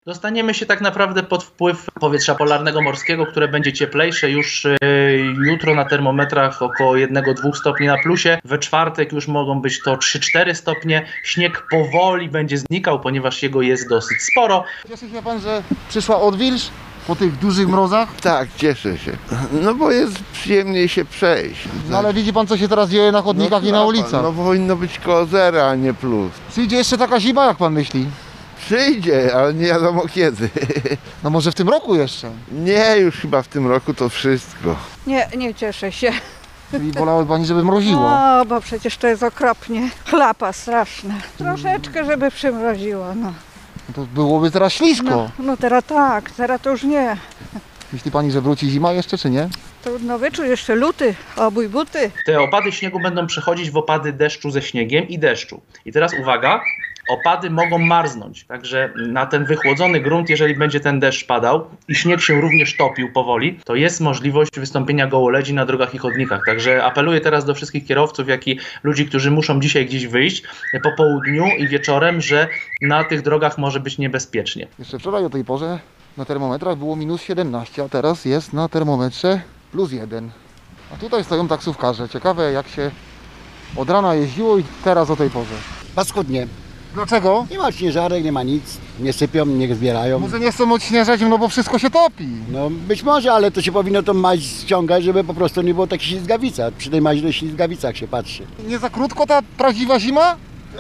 Dostaniemy się tak naprawdę pod wpływ powietrza polarnego morskiego, które będzie cieplejsze już jutro na termometrach około 1-2 stopni na plusie. We czwartek już mogą być to 3-4 stopnie. Śnieg powoli będzie znikał, ponieważ jego jest dosyć sporo. Cieszy się pan, że przyszła odwilż po tych dużych mrozach? Tak, cieszę się. No bo jest przyjemniej się przejść. No ale widzi pan, co się teraz dzieje na chodnikach i na ulicach. No powinno być koło zera, a nie plus. Przyjdzie jeszcze taka zima, jak pan myśli? Przyjdzie, ale nie wiadomo kiedy. No może w tym roku jeszcze? Nie, już chyba w tym roku to wszystko. Nie cieszę się. Czyli wolały pani, żeby mroziło? No, bo przecież to jest okropnie. Chlapa straszna. Troszeczkę, żeby przymroziło, no. To byłoby teraz ślisko. No teraz tak, teraz to już nie. Myśli pani, że wróci zima jeszcze, czy nie? Trudno wyczuć, jeszcze luty, obój buty. Te opady śniegu będą przechodzić w opady deszczu ze śniegiem i deszczu. I teraz uwaga, opady mogą marznąć, także na ten wychłodzony grunt, jeżeli będzie ten deszcz padał i śnieg się również topił powoli, to jest możliwość wystąpienia gołoledzi na drogach i chodnikach. Także apeluję teraz do wszystkich kierowców, jak i ludzi, którzy muszą dzisiaj gdzieś wyjść po południu i wieczorem, że na tych drogach może być niebezpiecznie. Jeszcze wczoraj o tej porze na termometrach było -17, a teraz jest na termometrze +1. A tutaj stoją taksówkarze. Ciekawe, jak się od rana jeździło i teraz o tej porze. Paskudnie. Dlaczego? Nie ma śnieżarek, nie ma nic. Nie sypią, nie zbierają. Może nie chcą odśnieżać, no bo wszystko się topi. No być może, ale to się powinno tą maź ściągać, żeby po prostu nie było takiej ślizgawica. Przy tej maź do ślizgawicach się patrzy. Nie za krótko ta prawdziwa zima?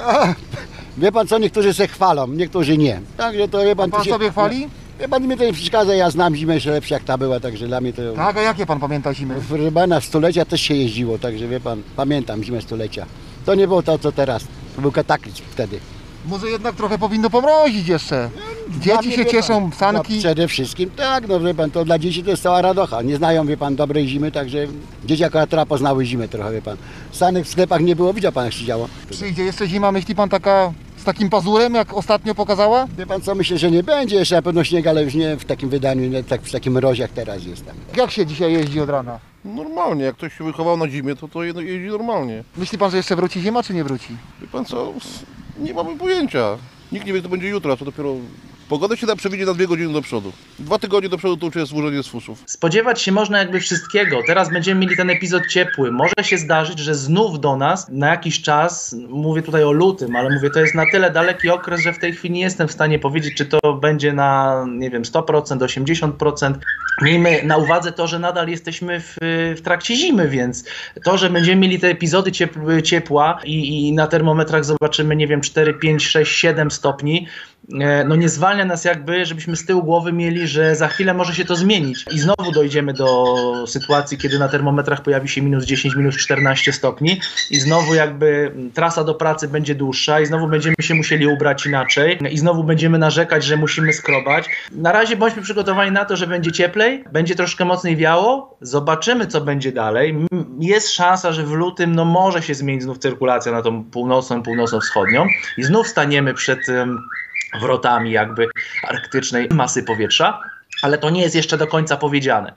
Wie pan co, niektórzy se chwalą, niektórzy nie. Także to wie pan... Pan to się, sobie chwali? Wie pan, mnie to nie przeszkadza, ja znam zimę jeszcze lepsze jak ta była, także dla mnie to... Tak, a jakie pan pamięta zimy? Chyba na stulecia też się jeździło, także wie pan, pamiętam zimę stulecia. To nie było to co teraz, to był kataklizm wtedy. Może jednak trochę powinno pomrozić jeszcze. Dzieci się cieszą, sanki. No, przede wszystkim tak, no wie pan, to dla dzieci to jest cała radocha. Nie znają, wie pan, dobrej zimy, także dzieci akurat teraz poznały zimę trochę, wie pan. Sanek w sklepach nie było, widział pan jak się działo. Przyjdzie jeszcze zima, myśli pan taka z takim pazurem, jak ostatnio pokazała? Wie pan co, myślę, że nie będzie jeszcze na pewno śnieg, ale już nie w takim wydaniu, nie tak w takim mrozie jak teraz jest tam. Jak się dzisiaj jeździ od rana? Normalnie, jak ktoś się wychował na zimie, to jeździ normalnie. Myśli pan, że jeszcze wróci zima, czy nie wróci? Wie pan co, nie mamy pojęcia. Nikt nie wie, co będzie jutro, a to dopiero... Pogoda się da przewidzieć na 2 godziny do przodu. 2 tygodnie do przodu to już jest złożenie z fuszów. Spodziewać się można jakby wszystkiego. Teraz będziemy mieli ten epizod ciepły. Może się zdarzyć, że znów do nas na jakiś czas, mówię tutaj o lutym, ale mówię, to jest na tyle daleki okres, że w tej chwili nie jestem w stanie powiedzieć, czy to będzie na, nie wiem, 100%, 80%. Miejmy na uwadze to, że nadal jesteśmy w trakcie zimy, więc to, że będziemy mieli te epizody ciepła i na termometrach zobaczymy, nie wiem, 4, 5, 6, 7 stopni, no nie zwalnia nas jakby, żebyśmy z tyłu głowy mieli, że za chwilę może się to zmienić i znowu dojdziemy do sytuacji, kiedy na termometrach pojawi się -10, -14 stopni i znowu jakby trasa do pracy będzie dłuższa i znowu będziemy się musieli ubrać inaczej i znowu będziemy narzekać, że musimy skrobać. Na razie bądźmy przygotowani na to, że będzie cieplej, będzie troszkę mocniej wiało, zobaczymy co będzie dalej. Jest szansa, że w lutym no może się zmienić znów cyrkulacja na tą północną, północno-wschodnią i znów staniemy przed wrotami jakby arktycznej masy powietrza, ale to nie jest jeszcze do końca powiedziane.